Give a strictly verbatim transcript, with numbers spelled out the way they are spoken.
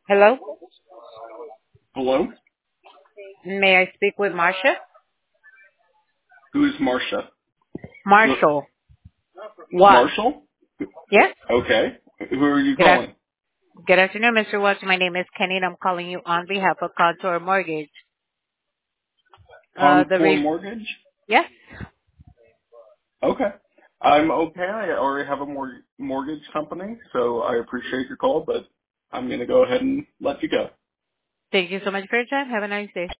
Hello? Hello? May I speak with Marcia? Who's Marcia? Who- Marshall. Watts. Marshall? Yes? Okay. Who are you Good, af- calling? good afternoon, Mister Watts. My name is Kenny, and I'm calling you on behalf of Contour Mortgage. Uh, the Contour re- Mortgage? yes? Okay. I'm okay. I already have a mor- mortgage company, so I appreciate your call, but I'm going to go ahead and let you go. Thank you so much for your time. Have a nice day.